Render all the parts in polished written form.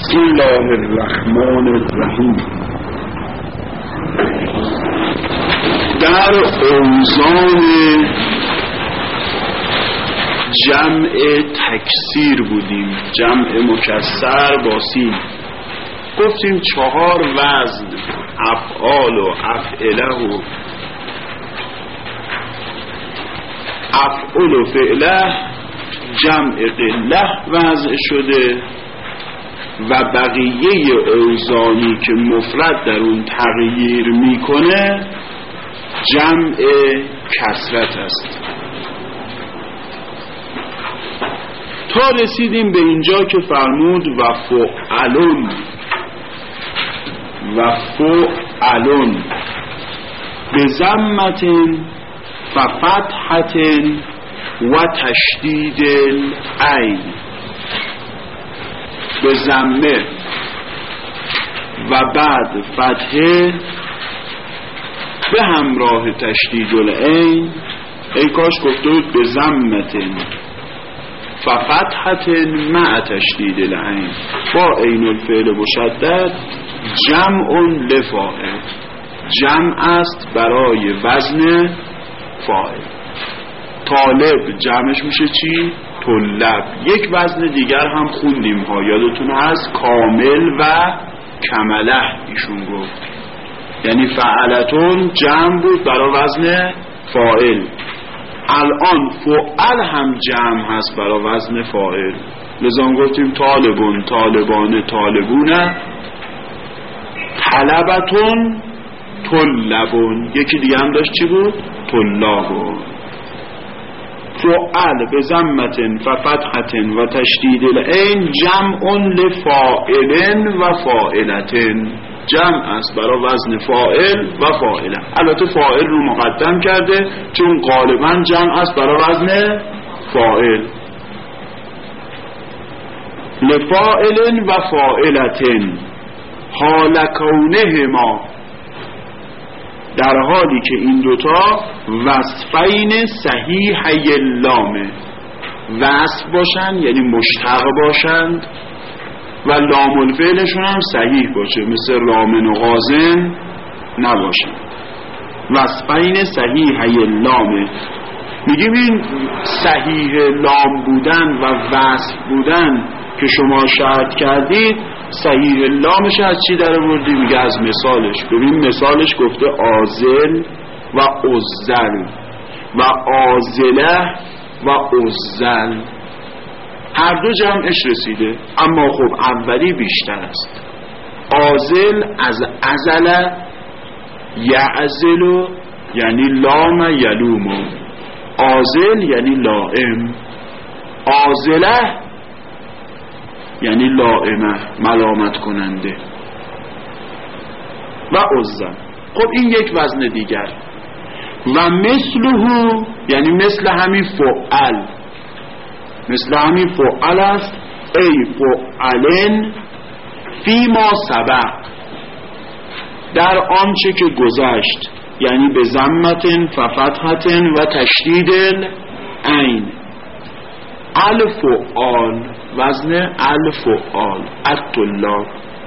بسم الله الرحمن الرحیم. در اوزان جمع تکسیر بودیم، جمع مکسر با سین. گفتیم 4 وزن افعال و افعله و افعل و فعله جمع قله وضع شده و بقیه اوزانی که مفرد در اون تغییر میکنه جمع کسرت است. تا رسیدیم به اینجا که فرمود و فعلون به ضمت و فتحت و تشدید العین، به ضمه و بعد فتحه به همراه تشدید العین. ای کاش گفته بود به ضمت و فتحت مع تشدید العین با عین الفعل مشدد جمع لفاعل، جمع است برای وزن فاعل. طالب جمعش میشه چی؟ طلب. یک وزن دیگر هم خوندیم ها، یادتون هست؟ کامل و کمله ایشون گفت، یعنی فعلتون جمع بود برای وزن فاعل. الان فعل هم جمع هست برای وزن فاعل، لذا گفتیم طالبون، طالبان، طالبون، طلبتون، طلبون. یکی دیگه هم داشت چی بود؟ طلابون. فعل به ضمت و فتحت و تشدید العین جمع لفاعل و فاعلت، جمع است برای وزن فاعل و فاعله. البته فاعل رو مقدم کرده چون غالبا جمع است برای وزن فاعل. لفاعل و فاعلت حال کونهما، در حالی که این دوتا وصفین صحیحی اللامه، وصف باشند یعنی مشتق باشند و لام الفعلشون هم صحیح باشه، مثل رامن و غازن نباشند. وصفین صحیحی اللامه، میگیم این صحیح لام بودن و وصف بودن که شما شرط کردید، صحیح لامش از چی در آوردی؟ میگه از مثالش. ببین مثالش گفته آزل و عزل و آزله و عزل، هر دو جمعش رسیده، اما خب اولی بیشتر است. آزل از ازل یعزل یعنی لام یلوم، آزل یعنی لائم، آزله یعنی لائمه ملامت کننده، و عزل. خب این یک وزن دیگر. و مثله یعنی مثل همین فعل، مثل همین فعل است. ای فعلن فی ما سبق، در آنچه که گذشت، یعنی به ضمتن و فتحتن و تشدید العین. الفعال وزن الفعال، الطلاب.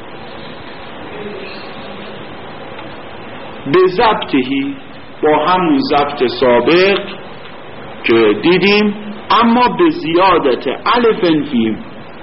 به ضبطهی با همون ضبط سابق که دیدیم، اما به زیادت الفن فیم.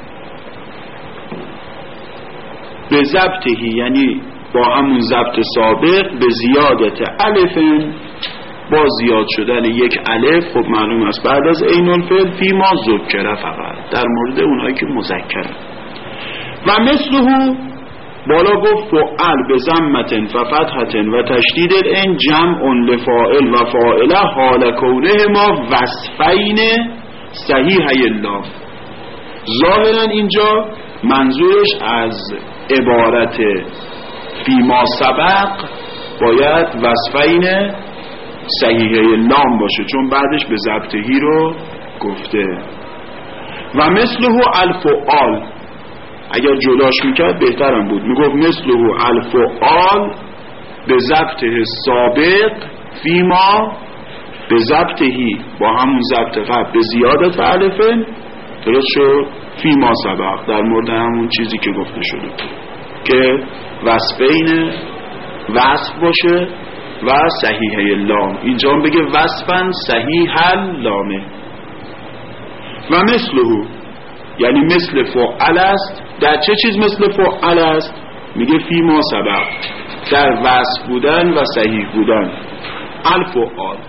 به ضبطهی یعنی با همون ضبط سابق به زیادت الفن، با زیاد شدن یک الف. خب معلوم است بعد از عین الفعل فی ما ذکر، فقط در مورد اونایی که مذکرن. و مثله بالا گفت فعل به ضمت و فتحت و تشدید العین جمع لفاعل و فاعله حال کونه ما وصفین صحیحی اللام. ظاهرا اینجا منظورش از عبارت فی ما سبق باید وصفین صحیحی اللام باشه، چون بعدش به ضبطهی رو گفته. و مثله الفعال، اگر جداش میکرد بهترم بود، میگفت مثله الفعال به ضبطه سابق فیما به ضبطهی، با همون ضبط قبل به زیادت الفن درست شد؟ فی ما سبق، در مورد همون چیزی که گفته شده که وصفین وصف باشه و صحیحه لام. اینجا هم بگه وصفن صحیح لامه. و مثله، یعنی مثل فعل است. در چه چیز مثل فعل است؟ میگه فی ما سبق، در وصف بودن و صحیح بودن. الفعال،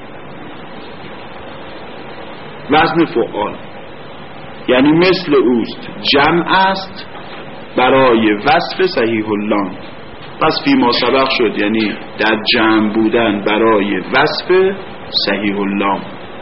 وزن فعال، یعنی مثل اوست، جمع است برای وصف صحیح اللام. پس فی ما سبق شد یعنی در جمع بودن برای وصف صحیح اللام.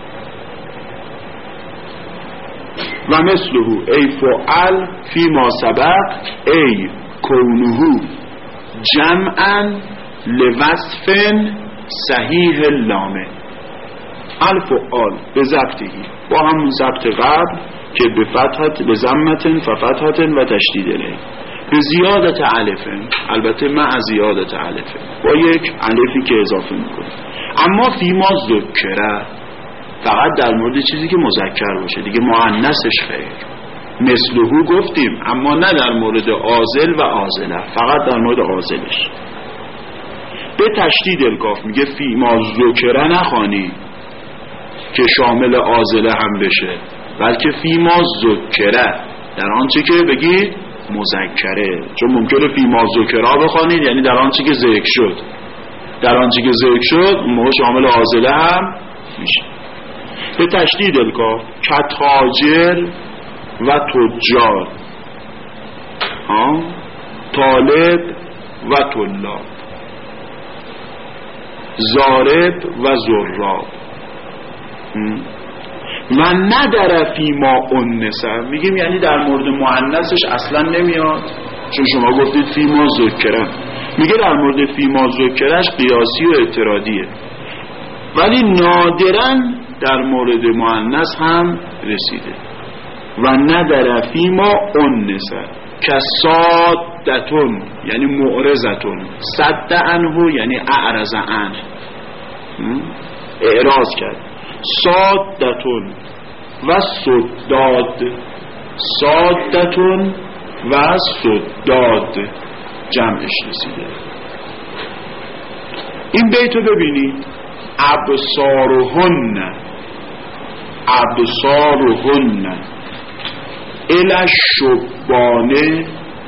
و مثله ای فعل فی ما سبق ای کونه جمعا لوصف صحیح اللامه. الفعال به ضبطهی، با همون ضبط قبل که به فتحت به ضمتن ففتحت و تشدید الیه، به زیادت الفن، البته مع زیادت الفن، با یک الفی که اضافه میکنه. اما فی ما ذکره فقط در مورد چیزی که مذکر باشه دیگه، مؤنثش خیر. مثلهو گفتیم اما نه در مورد عاضل و عاضله، فقط در مورد عاضلش. به تشدید الکاف میگه فی ما ذکره نخوانی که شامل عاضله هم بشه، بلکه فی ما ذکره، در آنچه که بگید مذکره، چون ممکنه فی ما ذکره بخوانید یعنی در آنچه که ذکر شد، در آنچه که ذکر شد اون موقع شامل عاضله هم میشه. به تشدید الکاف کتاجر و تجار، طالب و طلاب، زارب و زراب. و نداره فی ما انثه، میگیم یعنی در مورد مؤنثش اصلا نمیاد، چون شما گفتید فی ما ذکره. میگه در مورد فی ما ذکرش قیاسی و اعتراضیه، ولی نادرن در مورد مؤنث هم رسیده. و نداره فی ما انثه کسادتون یعنی معرضتون، صد عنه یعنی اعرض عنه، اعراض کرد. صادتون و صداد، صادتون و صداد جمعش رسیده. این بیتو ببینید، ابصارهن، ابصارهن الی الشبان،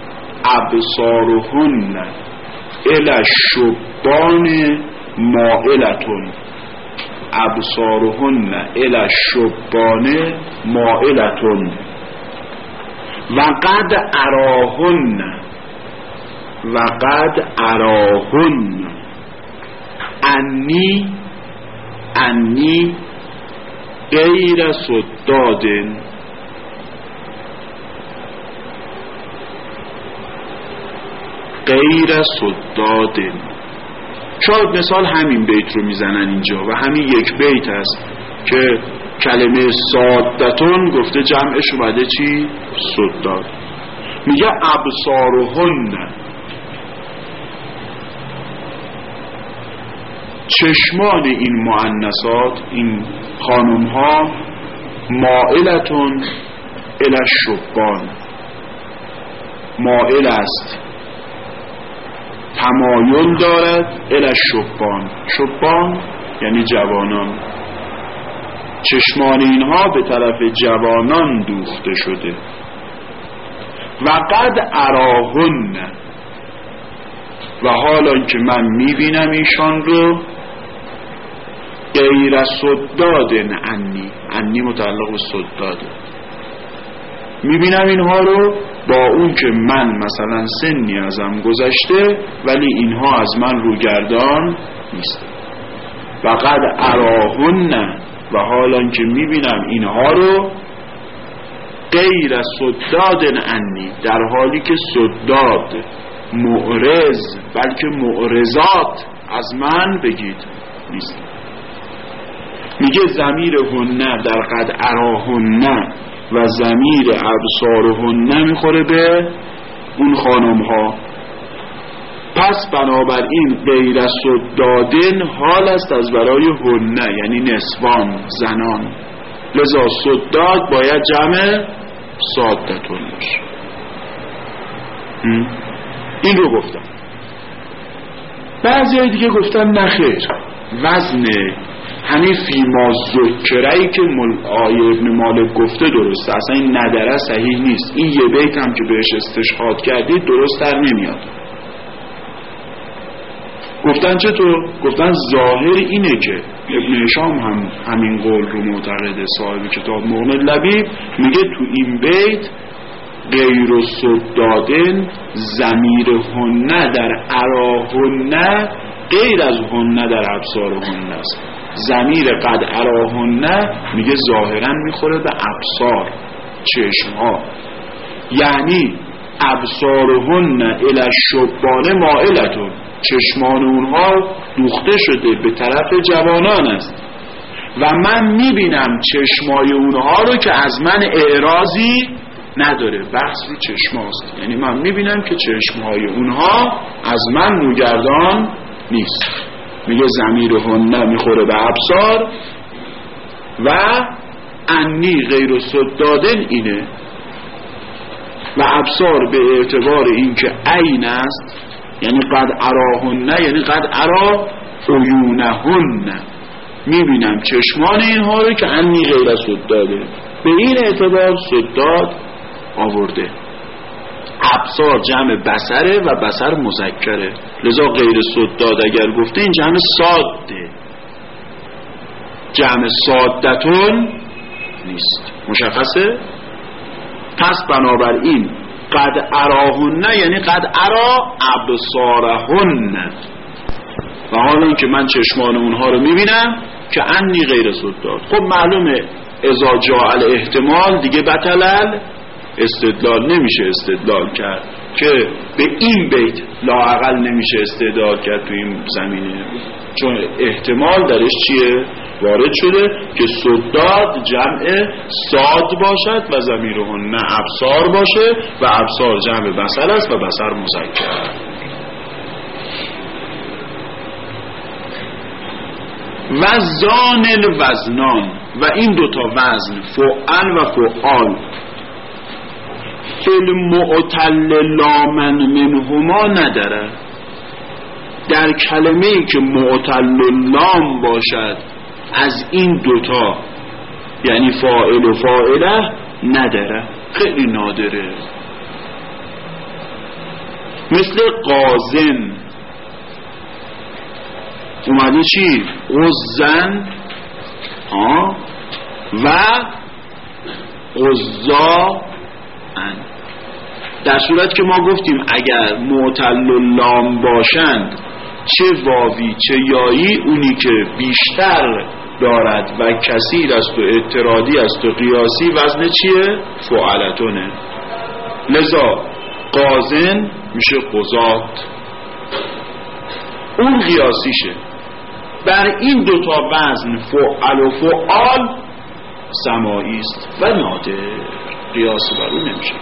ابصارهن الی الشبان مائلتون، ابصارهن الی الشبان مائلتون. و قد اراهن، و قد اراهن انی، انی غیر صداد، غیر صداد. شاید مثال همین بیت رو میزنن اینجا و همین یک بیت است که کلمه صادتون گفته جمعش اومده چی؟ صداد. میگه ابصارهن، چشمان این مؤنثات، این خانم ها، مائلتون الی الشبان، مائل است، تمایل دارد الی الشبان، شبان یعنی جوانان، چشمان اینها به طرف جوانان دوخته شده. و قد اراهن، و حالا که من میبینم ایشان رو، غیر صداد عنی، عنی متعلق به صداده، میبینم اینها رو با اون که من مثلا سنی ازم گذشته ولی اینها از من روگردان نیست. و قد اراهن، و حالا که میبینم اینها رو، غیر صداد عنی، در حالی که صداد معرض بلکه معرضات از من بگید نیست. میگه ضمیر هن در قد اراهن و ضمیر ابصارهن میخوره به اون خانم ها. پس بنابراین غیر صدادن حال است از برای هن، یعنی نسوان، زنان. لذا سداد باید جمع سادتون باشه. این رو گفتم. بعضی های دیگه گفتن نخیر، وزن همین فیما ذکره‌ای که آیه ابن مالک گفته درسته، اصلا این ندره صحیح نیست. این یه بیت هم که بهش استشهاد کردید درست در نمیاد. گفتن چطور؟ گفتن ظاهر اینه که ابن هشام هم همین قول رو معتقده، صاحب کتاب مغنی لبیب میگه تو این بیت غیر سدادن ضمیر هنه در اراهنه غیر از هنه در ابصارهنه است. ضمیر قد اراهنه میگه ظاهرا میخوره به ابصار، چشمها، یعنی ابصارهن الی الشبان مائلتون، چشمان اونها دوخته شده به طرف جوانان است و من میبینم چشمای اونها رو که از من اعراضی نداره. بحث رو چشماست، یعنی من میبینم که چشمهای اونها از من روگردان نیست. میگه ضمیرهن میخوره به ابصار و انی غیر سدادن اینه و ابصار به اعتبار این که عین است، یعنی قد اراهن، یعنی قد ارا عیونهن، میبینم چشمان اینها رو که انی غیر سداده. به این اعتبار سداد آورده. ابصار جمع بصره و بصر مذکره، لذا غیر سداد اگر گفته این جمع ساده، جمع سادتون نیست. مشخصه؟ پس بنابراین قد اراهن یعنی قد ارا ابصارهن، و حالا که من چشمان اونها رو میبینم که انی غیر سداد. خب معلومه اذا جاء الاحتمال دیگه بطل استدلال نمیشه استدلال کرد، که به این بیت لااقل نمیشه استدلال کرد تو این زمینه، چون احتمال درش چیه؟ وارد شده که سداد جمع ساد باشد و ضمیرهن ابصار باشه و ابصار جمع بصر است و بصر مذکر. وزان الوزنان، و این دوتا وزن فعل و فعال فی المعتل لامن منهما نداره. در کلمه‌ای که معتل لام باشد از این دوتا، یعنی فاعل و فاعله، نداره، خیلی نادره. مثل قازن اومده چی؟ غزن و غزاء. در صورت که ما گفتیم اگر معتل لام باشند چه واوی چه یایی، اونی که بیشتر دارد و کثیر است و اعتراضی است و قیاسی وزن چیه؟ فعلتونه. لذا قازن میشه قضات، اون قیاسیشه. بر این دوتا وزن فعل و فعال سماعی است و نادر، قیاس بر اون نمیشه.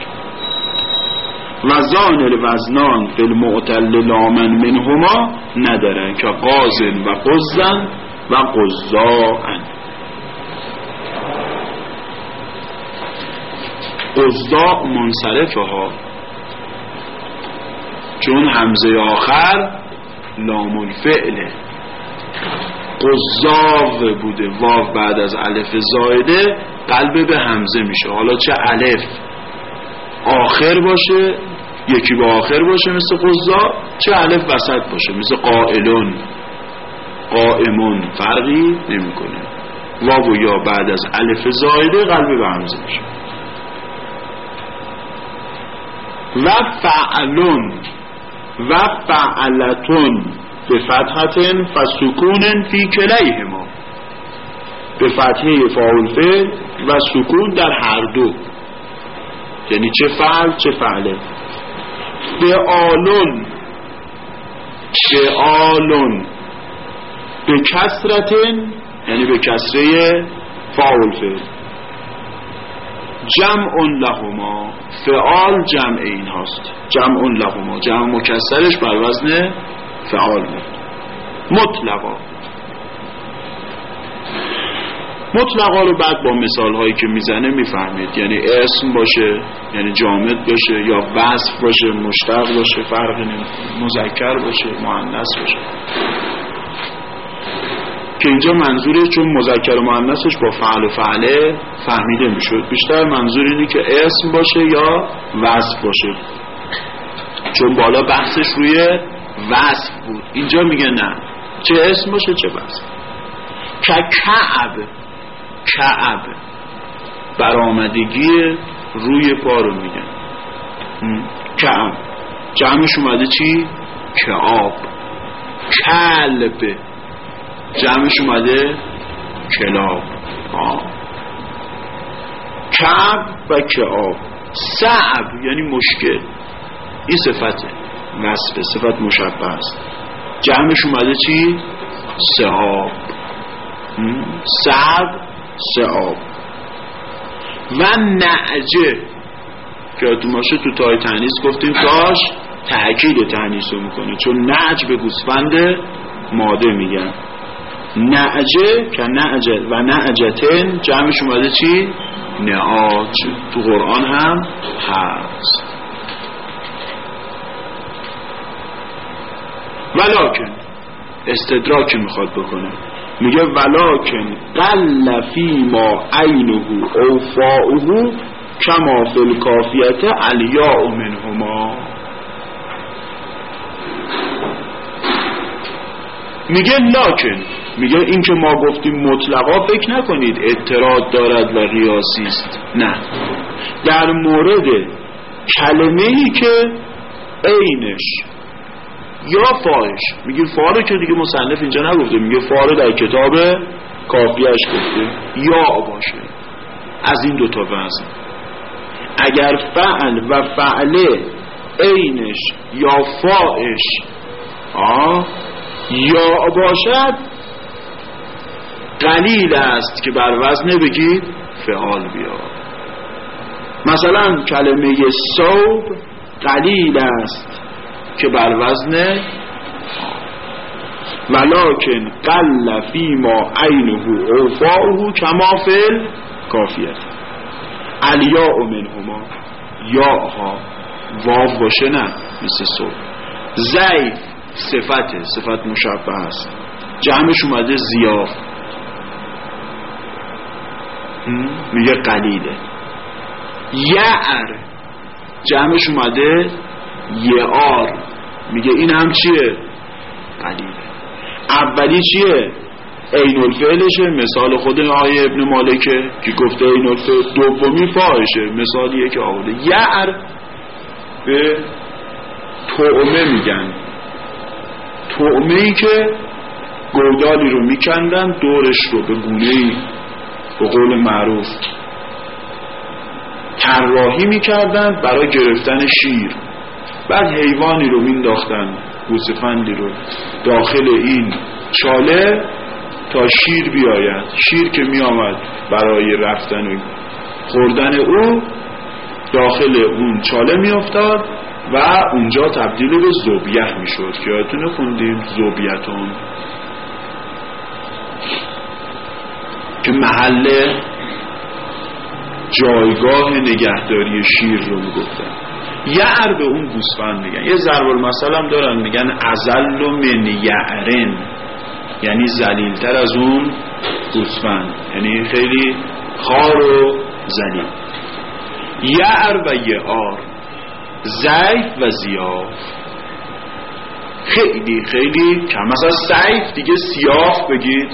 وزان الوزنان فی المعتل لامن منهما ندارن که قازن و قزن و قزاءن. قزاء منصرفه ها، چون همزه آخر لام الفعله. قزاو بوده، واو بعد از الف زائده قلب به همزه میشه. حالا چه الف آخر باشه، یکی با آخر باشه مثل قزا، چه الف وسط باشه مثل قائلون قائمون، فرقی نمیکنه. واو و یا بعد از الف زائده قلب به همزه میشه. و فعلون و فعلتون به فتحتن فسکونن فی کلیهما، به فتحه فاعل فعل و سکون در هر دو، یعنی چه فعل چه فعله. فعالون فعالون به کسرتن، یعنی به کسره فاعل فعل. جمع لهما، فعال جمع این هاست، جمع لهما، جمع مکسرش بر وزن فعال بود. مطلقا مطلقا رو بعد با مثال هایی که میزنه میفهمید، یعنی اسم باشه، یعنی جامد باشه، یا وصف باشه، مشتق باشه، فرقی نمیکنه، مذکر باشه، مؤنث باشه. که اینجا منظوره چون مذکر و مؤنثش با فعل و فعله فهمیده میشد، بیشتر منظور اینه که اسم باشه یا وصف باشه، چون بالا بحثش روی وصف بود. اینجا میگه نه، چه اسم باشه چه وصف. کعب برآمدگی روی پا رو میگن. کعب جمعش اومده چی؟ کعاب. کلب جمعش اومده کلاب. کعب و کعاب. صعب یعنی مشکل، این صفته، وصفه، صفت مشبه است. جمعش اومده چی؟ صعاب. صعب، صعاب. و نعجه که تو ماشه تو تای تانیث گفتیم تاش تأکید تانیث رو میکنه، چون نعج به گوسفند ماده میگن. نعجه که نعجه و نعجتن جمعش اومده چی؟ نعاج. تو قرآن هم هست. ولکن استدراکی میخواد بکنه، میگه ولکن قل فی ما عینه اوفاؤه کما فی الکافیت الیاء منهما. میگه لکن، میگه این که ما گفتیم مطلقا فکر نکنید اعتراض دارد و ریاسی است، نه، در مورد کلمه‌ای که عینش یا فاش، میگه فاره که دیگه مصنف اینجا نگفته، میگه فاره در کتاب کافیش گفته یا باشه، از این دوتا وزن. اگر فعل و فعله عینش یا فاش یا باشد قلیل است که بر وزن بگید فعال بیاد. مثلا کلمه صوب قلیل است که بر وزن ولکن قل فی ما عینه اوفاؤه کما فی الکافیه الیاء منهما. یا ها واو باشه نه مثل صوب. ضعیف صفته، صفت مشبه است، جمعش اومده ضیاف، میگه قلیله. یعر جمعش اومده یعار، میگه این هم چیه؟ قلیله. اولی چیه؟ عین الفعلشه، مثال خود آیه ابن مالکه که گفته عین الفعل. دومی فاحشه، مثالیه که آورده. یعر به طعمه میگن، طعمه‌ای که گودالی رو میکندن دورش رو به گونه‌ای به قول معروف طراحی میکردن برای گرفتن شیر، بعد حیوانی رو مینداختن، گوسفندی رو داخل این چاله تا شیر بیاید. شیر که میآمد برای رفتن و خوردن او داخل اون چاله میافتاد و اونجا تبدیل به ذبیح میشد که یادتونه خوندیم ذبیحتون که محل جایگاه نگهداری شیر رو میگفتن. یعر به اون گوسفند میگن. یه ضرب المثل هم دارن میگن اذل من یعرن، یعنی ذلیل‌تر از اون گوسفند، یعنی خیلی خار و ذلیل. یعر و یعار، ضعیف و ضیاف، خیلی خیلی کم. مثلا ضعیف دیگه سیاف بگید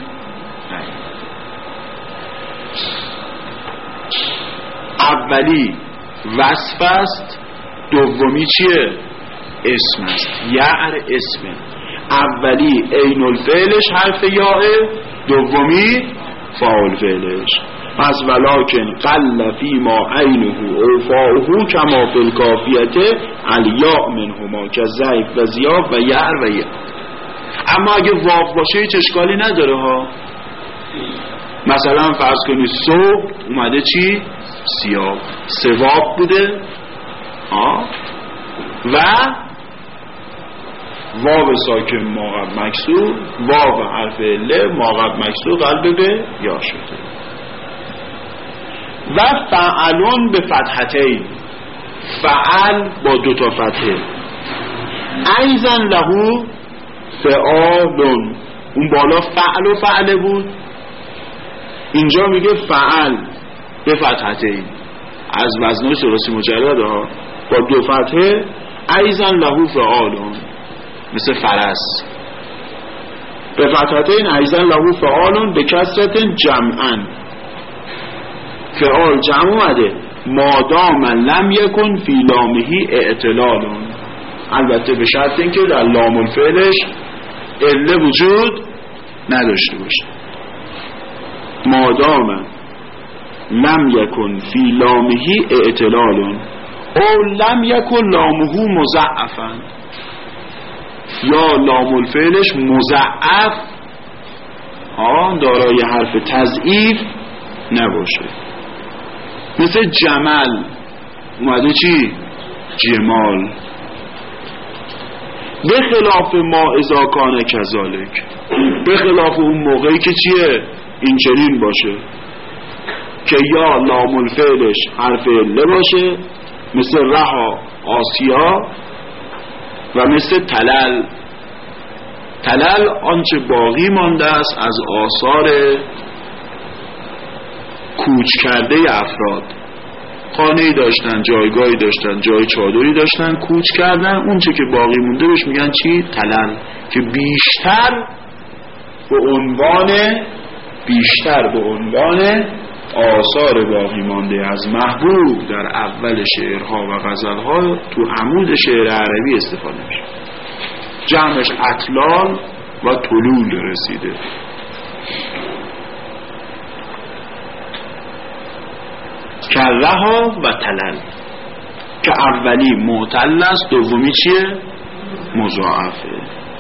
اولی وصف است، دومی چیه؟ اسم است. یعر اسمه، اولی عین الفعلش حرف یاء، دومی فاعل فعلش. پس ولکن قل فی ما عینه اوفاؤه کما فی الکافیه الیاء منهما که ضعیف و ضیاف و یعر و یعر. اما اگه واو باشه هیچ اشکالی نداره ها. مثلا فرض کنید صبح اومده چی؟ سیاه، سواب بوده و واو ساکن ما قبل مکسور، واو حرف له ما قبل مکسور قلب به یا شده. و فعلون به فتحتین، فعل با 2 تا فتحه. ایزن لهو فعالون، اون بالا فعل و فعله بود، اینجا میگه فعل به فتحتین از وزنه ثلاثی مجرد ها با 2 فتحه. ایزن لهو فعالون مثل فرس به فتحتین. ایزن لهو فعالون به کسرتین جمعا، فعال جمع اومده مادام لم یکن فی لامهی اعتلالون، البته به شرط اینکه در لام الفعلش عله وجود نداشته باشه. مادام لم یکن فی لامهی اعتلالون او لم یکن لامهو مضاعفا، یا لام الفعلش مضاعف دارای حرف تضعیف نباشه. مثل جمل اومده چی؟ جمال. به خلاف ما اذا کان کذالک، به خلاف اون موقعی که چیه؟ این چنین باشه که یا لام الفعلش حرف عله باشه، مثل رها آسیا و مثل تلل. تلل آنچه باقی مانده است از آثار کوچ کرده افراد، خانه‌ای داشتن، جایگاهی داشتن، جای چادری داشتن، کوچ کردن، اون چه که باقی مونده بهش میگن چی؟ تلل، که بیشتر به عنوان آثار باقی مانده از محبوب در اول شعرها و غزلها تو عمود شعر عربی استفاده میشه. جمعش اطلال و طلول رسیده. کرها و تلل، که اولی معتل است، دومی چیه؟ مضاعفه.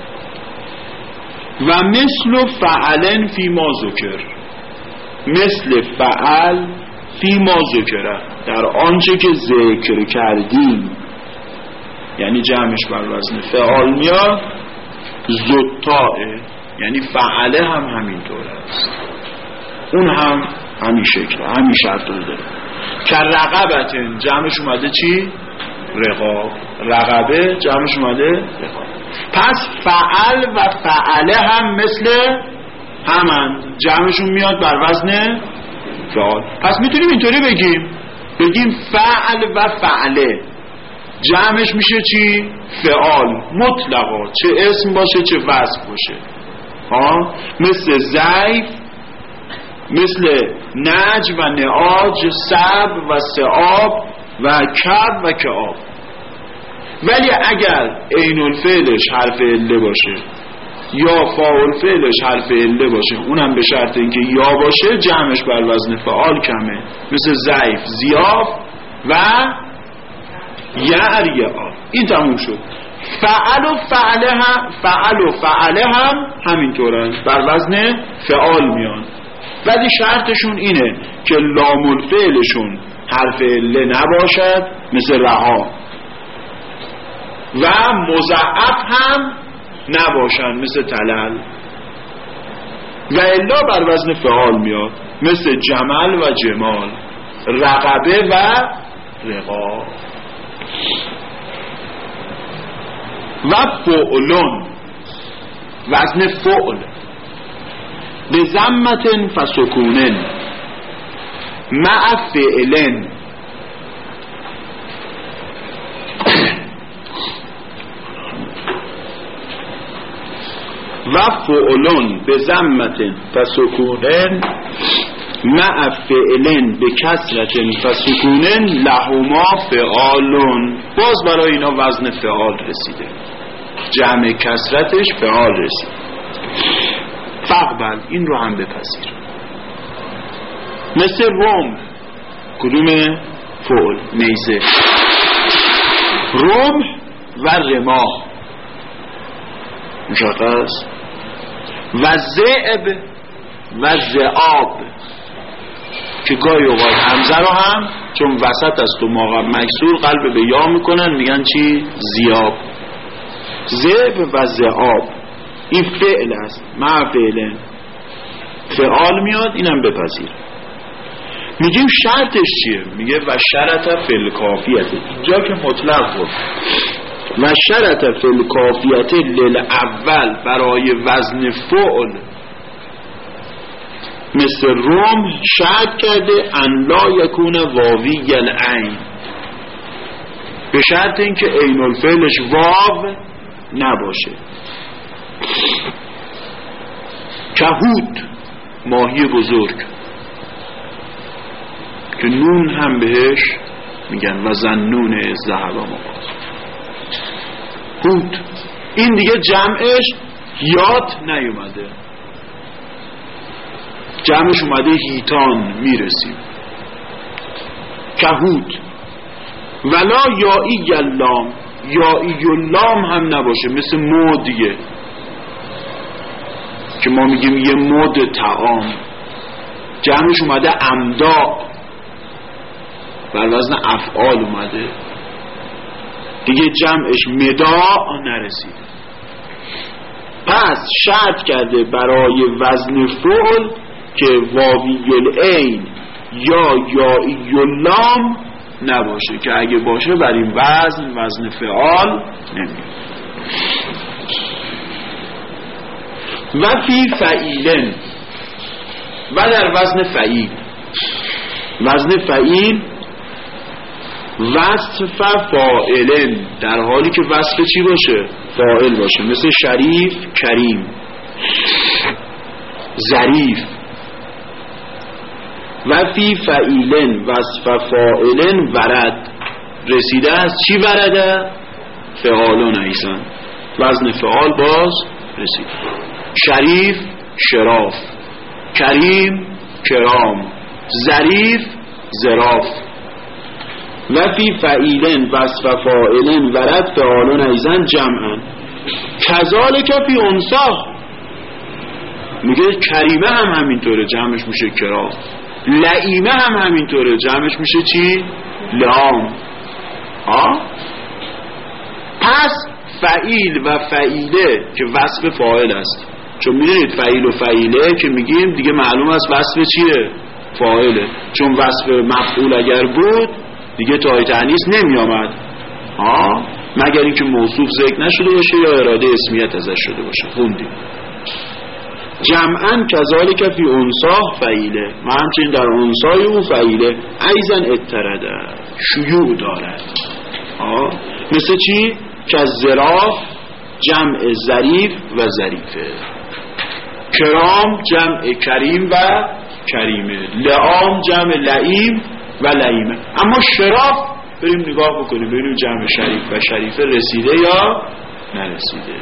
و مثل فعلن فی ما ذکر، مثل فعل فی ما ذکره، در آنچه که ذکر کردیم، یعنی جمعش بر وزن فعال میاد، زدتائه، یعنی فعله هم همینطور است، اون هم همین شکل، همین شرط داره. که رقبتن جمعش اومده چی؟ رقاب. رقبه جمعش اومده رقاب. پس فعل و فعله هم مثل همند، جمعشون میاد بر وزن فعال. پس میتونیم اینطوری بگیم فعل و فعله جمعش میشه چی؟ فعال مطلقا، چه اسم باشه چه وصف باشه. مثل ضعیف، مثل نج و نعاج، سب و سعاب و کب و کعاب. ولی اگر عین الفعلش حرف عله باشه یا فاعل فعلش حرف عله باشه، اونم به شرط اینکه یا باشه، جمعش بر وزن فعال کمه، مثل ضعیف، ضیاف و یعریا. این تموم شد. فعل و فعله هم همینطورن، بر وزن فعال میان، ولی شرطشون اینه که لام الفعلشون حرف عله نباشد، مثل رها، و مضاعف هم نباشن، مثل تلل، و الا بر وزن فعال میاد، مثل جمل و جمال، رقبه و رقا. و فعلون وزن فعل به ضمت فسکونن مع فعلن. و فعلون به ضمت فسکونن مع فعلن به کسرت فسکونن لهما فعالون. باز برای اینا وزن فعال رسیده، جمع کسرتش فعال رسید. فقبل، این رو هم بپذیر. مثل روم، کدوم فعل؟ نیزه. روم و رماه مشخص. و ذئب و ذئاب، که گاهی اوقات همزه رو هم چون وسط است و ماقب مکسور قلب به یا میکنن، میگن چی؟ زیاب. ذئب و ذئاب این فعل است، مع فعلن فعال میاد، اینم بپذیر. میگیم شرطش چیه؟ میگه و شرط فی الکافیت، اینجا که مطلق بود و شرط فی الکافیت للاول برای وزن فعل مثل روم شرط کرده ان لا یکون واوی العین، به شرط اینکه عین الفعلش واو نباشه. کهود ماهی بزرگ که نون هم بهش میگن و زنون ذهب مقاس هود، این دیگه جمعش یاد نیومده، جمعش اومده هیتان، میرسیم. کهود ولا یائی اللام، یائی اللام هم نباشه مثل مو دیگه که ما میگیم یه مد طعام، جمعش اومده امدا بر وزن افعال اومده دیگه، جمعش مدا نرسید. پس شرط کرده برای وزن فعل که واوی العین یا یائی اللام نباشه، که اگه باشه بر این وزن فعال نمیاد. و فی فعیلن، و در وزن فعیل، وزن فعیل وصف فاعلن، در حالی که وصف چی باشه؟ فاعل باشه، مثل شریف، کریم، ظریف. و فی فعیلن وصف فاعلن ورد، رسیده از چی ورده؟ فعالون ایزن، وزن فعال باز رسید. شریف شراف، کریم کرام، ظریف ظراف. و فی فعیلن وصف فاعلن ورد فعالون ایزن جمعا کذالک فی انثا، میگه کریمه هم همینطوره جمعش میشه کرام، لئیمه هم همینطوره جمعش میشه چی؟ لام. پس فعیل و فعیله که وصف فاعل است، چون میدونید فعیل و فعیله که میگیم دیگه معلوم است وصف چیه؟ فاعله، چون وصف مفعول اگر بود دیگه تای تأنیث نمی آمد مگر اینکه موصوف ذکر نشده باشه یا اراده اسمیت ازش شده باشه. خوندیم جمعاً کذالک فی انثا فعیله، و همچنین در انثای او فعیله ایزن اترده شیوع دارد. مثل چی؟ که ظراف جمع ظریف و ظریفه، کرام جمع کریم و کریمه، لعام جمع لعیم و لعیمه. اما شراف بریم نگاه بکنیم ببینیم جمع شریف و شریفه رسیده یا نرسیده.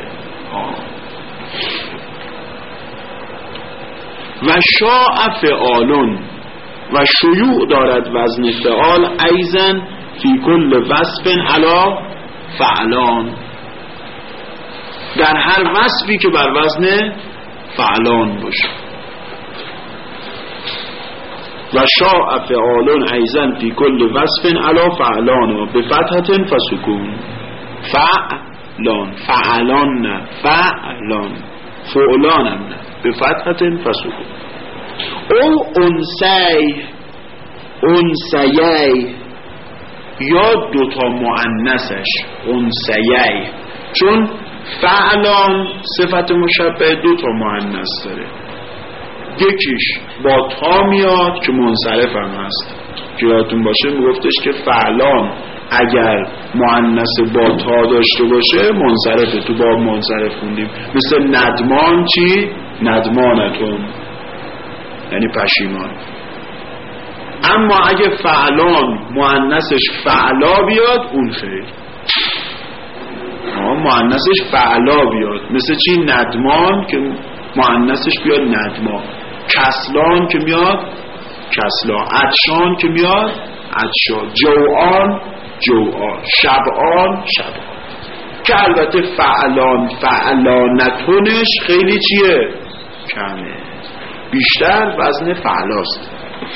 و شاء فعالون، و شیوع دارد وزن فعال ایزن فی کل وصف علی فعلان، در هر وصفی که بر وزن فعلان باشه. و شاء فعالون ایزن فی کل وصف علی فعلان به فتحة فسکون، فعلان، فعلان نه، فعلان، فعلان هم نه، به فتحة فسکون. او انسی، انسیی، یا دوتا مؤنثش انسیی، چون فعلان صفت مشبه دوتا مؤنث داره، یکیش با تا میاد که منصرف هم هست، که یادتون باشه میگفتش که فعلان اگر مؤنث با تا داشته باشه منصرفه، تو باب منصرف خوندیم، مثل ندمان چی؟ ندمانتون، یعنی پشیمان. اما اگه فعلان مؤنثش فعلا بیاد اون خیر، مؤنثش فعلا بیاد، مثل چی؟ ندمان که مؤنثش بیاد ندما، کسلان که میاد کسلا، عطشان که میاد عطشا، جوعان جوعان، شبعان شبعان. که البته فعلان فعلانتونش خیلی چیه؟ کمه، بیشتر وزن فعلاست.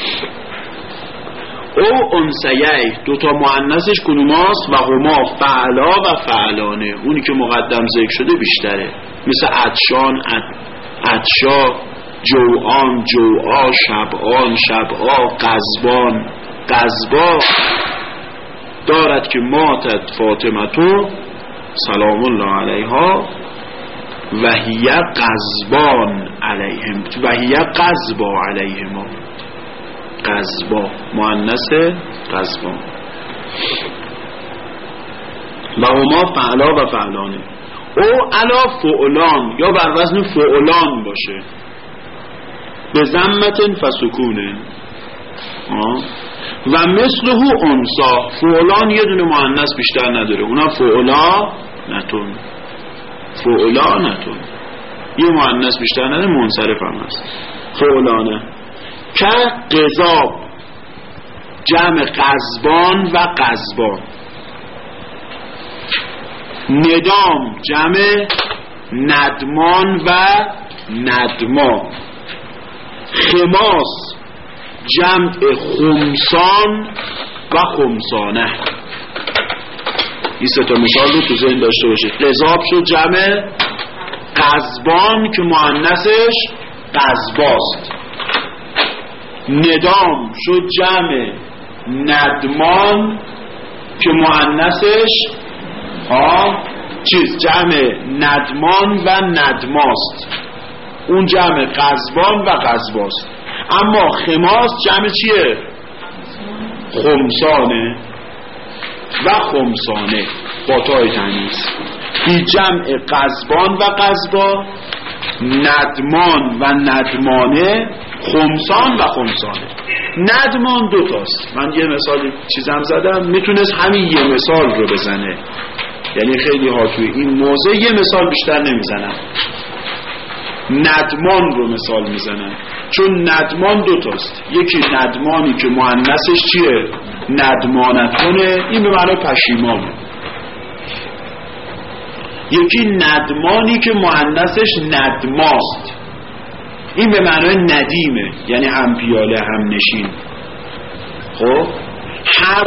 او انسیه دوتا مؤنثش کدوماست؟ و هما فعلا و فعلانه، اونی که مقدم ذکر شده بیشتره، مثل عطشان عطشا، جوعان جوعا، شبعان شبعا، قزبان قزبا. دارد که ماتت فاطمتو سلام الله علیها و هی قزبان علیهم و هی قزبا علیهما. قزبا مؤنث قزبان. و هما فعلا و فعلانه. او علا فعلان یا بر وزن فعلان باشه، به ضمة فسکونه. و مثله انثا، فعلان یه دونه مؤنث بیشتر نداره، اونا فعلا نتون. فعلا نتون یه مؤنث بیشتر نداره، منصرف هم هست. فعلانه که قذاب جمع قزبان و قزبان. ندام جمع ندمان و ندما. خماس جمع خمسان و خمسانه. این سه تا مثال رو تو ذهن داشته باشید. قذاب شد جمع قزبان که مؤنثش قزباست. ندام شد جمع ندمان که مؤنثش جمع ندمان و ندماست. اون جمع قزبان و قزباست. اما خماس جمع چیه؟ خمسانه و خمسانه با تای تانیث. بی جمع قزبان و قزبا، ندمان و ندمانه، خمسان و خمسانه. ندمان دو تاست. من یه مثال چیزم زدم، میتونست همین یه مثال رو بزنه، یعنی خیلی ها توی این موضع یه مثال بیشتر نمیزنن، ندمان رو مثال میزنن. چون ندمان دو تاست، یکی ندمانی که مؤنثش چیه؟ ندمانتونه، این به معنی پشیمانه. یکی ندمانی که مؤنثش ندماست، این به معنی ندیمه، یعنی هم پیاله هم نشین. خب هر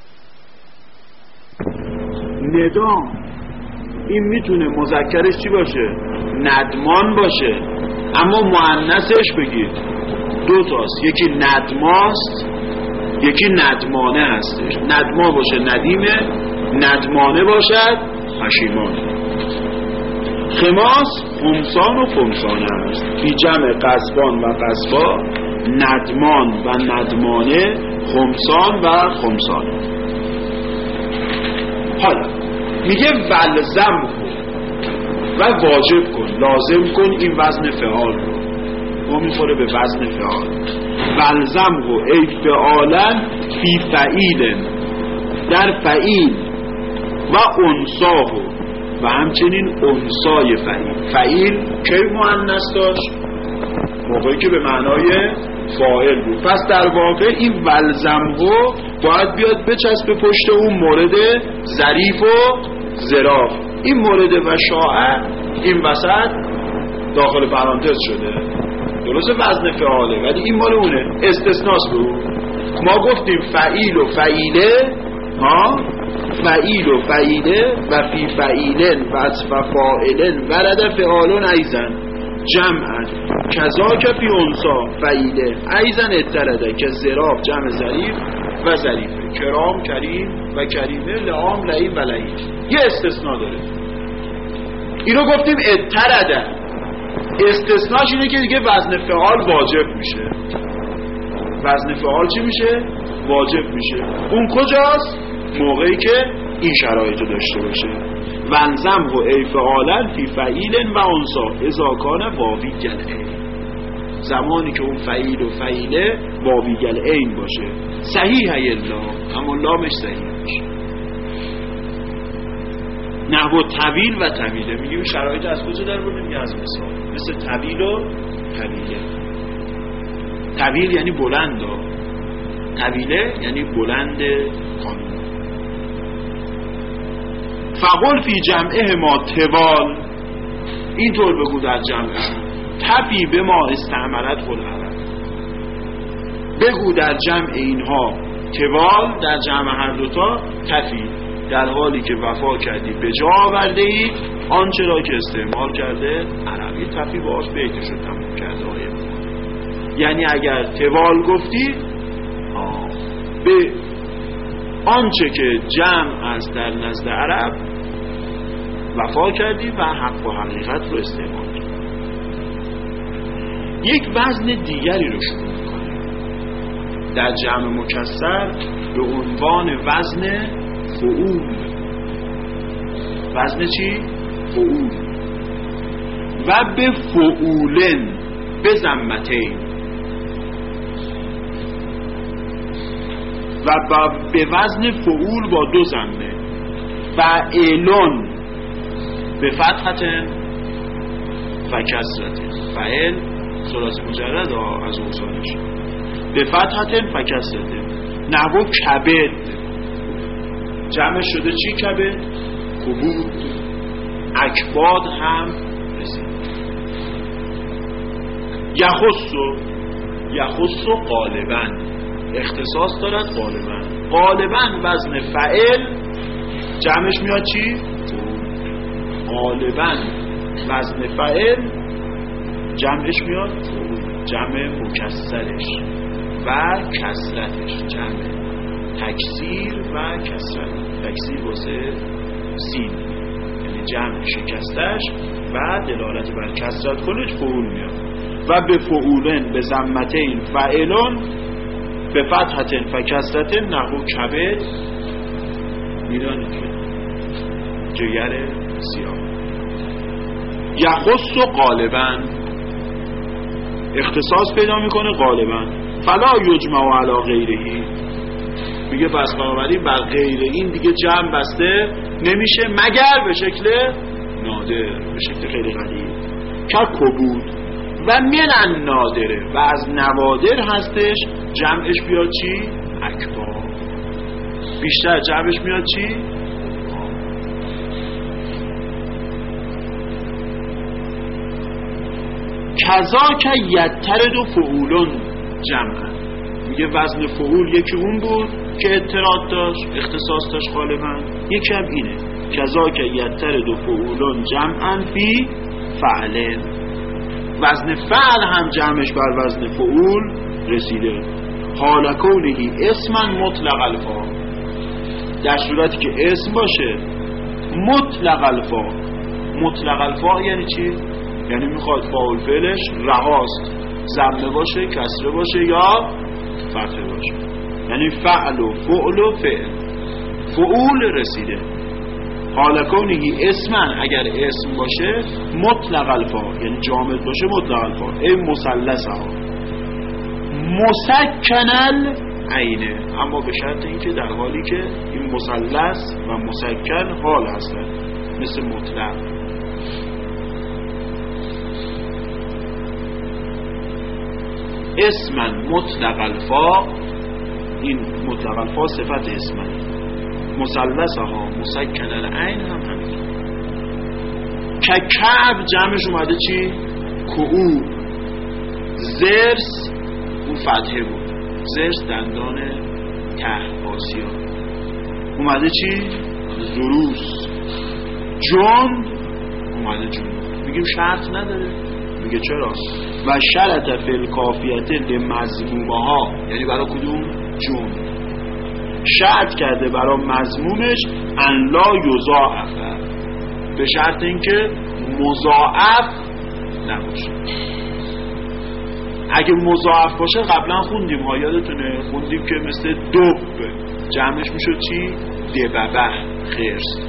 ندام این میتونه مذکرش چی باشه؟ ندمان باشه، اما مؤنثش بگید دو تاست، یکی ندماست یکی ندمانه هستش. ندما باشه ندیمه، ندمانه باشد پشیمانه. خماس خمسان و خمسانه هست، بی جمع قزبان و قزبا، ندمان و ندمانه، خمسان و خمسانه. حالا میگه ولزم و واجب کن، لازم کن این وزن فعال رو. ما میخوره به وزن فعال. ولزم و ای فعالن فی فعیلن، در فعیل و انساه و همچنین انسای فعیل. فعیل کی مؤنث داشت؟ موقعی که به معنای فاعل بود. پس در واقع این ولزمه باید بیاد بچسبه پشت اون مورد ظریف و ظراف. این مورد و شاعه این وسط داخل پرانتز شده، درست وزن فعاله، ولی این مال اونه، استثناست به اون. ما گفتیم فعیل و فعیله، فعیل و فعیله و فی فعیلن و فاعلن ورد فعالون ایزن جمعن کذا که فی انسا فعیله ایزن اترده که ظراف جمع ظریف و ظریفه، کرام کریم و کریمه، لعام لعیم و لعیم. یه استثناء داره، اینو گفتیم اترده. استثناش اینه که دیگه وزن فعال واجب میشه. وزن فعال چی میشه؟ واجب میشه. اون کجاست؟ موقعی که این شرایطو داشته باشه. ونزم و ای فعالن فی فعیلن و انسا اذا کان واوی گل این، زمانی که اون فعیل و فعیله واوی گل این باشه. صحیح ای الله، اما لامش صحیح باشه. نحو طویل و طویله، میگیم شرایط از کجا در بردیم؟ میگه از مثال، مثل طویل و طویله. طویل یعنی بلند، طویله یعنی بلند قانون. فقل فی جمعه ما توال، اینطور بگو در جمعشون، تفی به ما استعملت قل عرب، بگو در جمع اینها توال، در جمع هر دوتا تفی، در حالی که وفا کردی به جا آورده اید آنچه را که استعمال کرده عربی. تفی باش بیتش رو تموم کرده آیه. یعنی اگر توال گفتی به آنچه که جمع است در نزد عرب وفا کردی و حق و حقیقت رو استعمال کردی. یک وزن دیگری رو شروع می‌کنی در جمع مکسر به عنوان وزن فعول. وزن چی؟ فعول. و به فعولن به ضمتین و به وزن فعول با دو ضمه. فعلون به فتحتن و کسرتن. فعل ثلاثی مجرد از اوصالش به فتحتن و کسرتن. نحو کبد جمع شده چی؟ کبد کبود. اکباد هم رسید. یخصو غالبا اختصاص دارد. غالبا وزن فعل جمعش میاد چی؟ غالبا وزن فعل جمعش میاد جمع مکسرش و کسرتش. جمع تکسیر و کسرت. تکسیر واسه سین یعنی جمع شکستش و دلالت بر کسرت کنش فعول میاد. و به فعولن به ضمتین فعلون به فتحتن و کسرتن نحو کبد میدانید که جگر سیاه. یخص و غالبا اختصاص پیدا میکنه غالبا. فلا یجمع علی غیرهی میگه پس بنابراین بر غیر این دیگه جمع بسته نمیشه مگر به شکل نادر، به شکل خیلی قلیل. که کبود و من نادره و از نوادر هستش جمعش بیاد چی؟ اکبار. بیشتر جمعش میاد چی؟ کذا که یترد و فعولون جمعن. میگه وزن فعول یکی اون بود که اطراد داشت اختصاص داشت غالبا، یکی هم اینه کذا که یترد و فعولون جمعن فی فعلن. وزن فعل هم جمعش بر وزن فعول رسیده. حال کونهی اسمن مطلق الفا، در صورتی که اسم باشه مطلق الفا. مطلق الفا یعنی چی؟ یعنی میخواد فاعل فعلش رهاست، ضمه باشه، کسره باشه یا فتحه باشه. یعنی فعل و فعل و فعل. فعول رسیده. حال کونهی اسمن اگر اسم باشه مطلق الفا یعنی جامد باشه مطلق الفا. ای مثلث ها مسکنل عینه، اما به شرط اینکه در حالی که این مثلث و مسکن حال هستن مثل مطلق. اسمن مطلق الفا، این مطلق الفا صفت اسمن. مثلث ها مسکنل عین هم همین. که کعب جمعش اومده چی؟ کعوب. زرس اون فتحه بود، زرس دندان ته آسیا اومده چی؟ زروس. جند اومده جند. میگیم شرط نداره، میگه چرا؟ و شرط فی الکافیت لمضمومه ها، یعنی برای کدوم؟ جند. شرط کرده برای مضمومش ان لا یضاعف، به شرط اینکه مضاعف نباشه. اگه مضاعف باشه قبلا خوندیم ها، یادتونه خوندیم که مثل دب جمعش میشد چی؟ دببه خرس.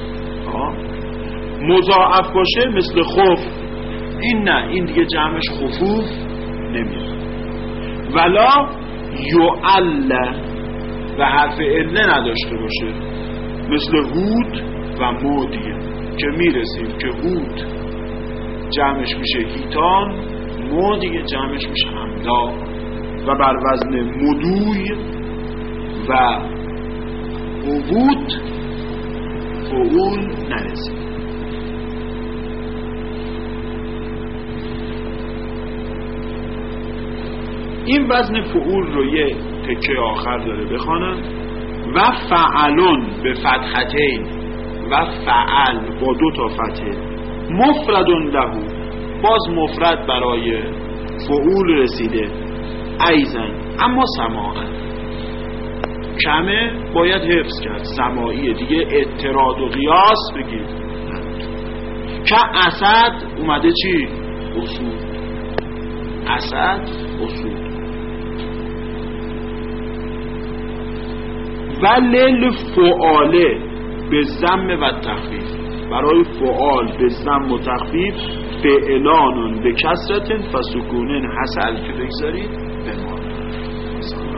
مضاعف باشه مثل خف، این نه، این دیگه جمعش خفوف نمیاد. ولا یعل و حرف عله نداشته باشه مثل هود و مودیه که میرسیم که هود جمعش میشه هیتان، مودیه جمعش میشه حملا و بر وزن مدوی و عبود فعول نرسیم. این وزن فعول رو یه تکه آخر داره بخوانم. و فعلون به فتحتین و فعل با دو تا فتحه. مفردون لهو باز مفرد برای فعول رسیده. ایزن اما سماعن کمه باید حفظ کرد، سماعیه دیگه، اعتراض و قیاس بگید که اسد اومده چی؟ اصول، اسد اصول. و للفعاله به ضم و تخفیف، برای فعال به ضم و تخفیف فعلانون به کسرتن فسکونن حسل که بگذارید به ما